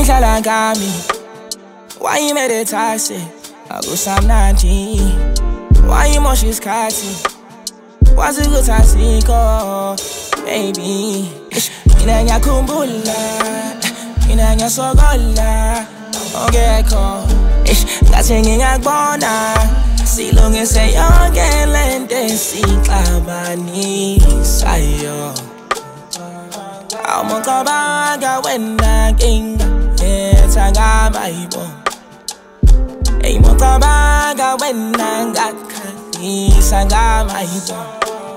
Ngihlala ngami wayimeditathi akusamnandi wayimosha isikhathi wazi ukuthi asikho baby mina ngiyakhumbula mina ngiyasokola ongekho ngathi ngingakubona silungise yonke lento esixabanisayo awumqabanga wena nkinga etha ngamayibona eyimqabanga wena ngakhalisa ngamayibona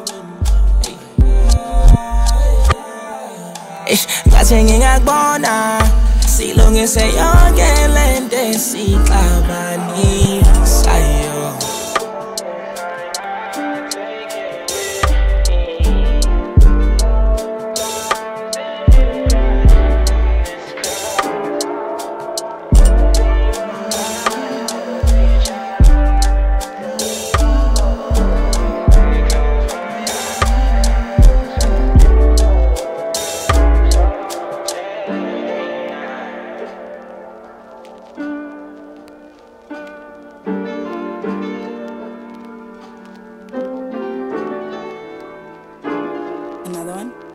ngathi ngingakubona silungise yonke lento esixabanisayo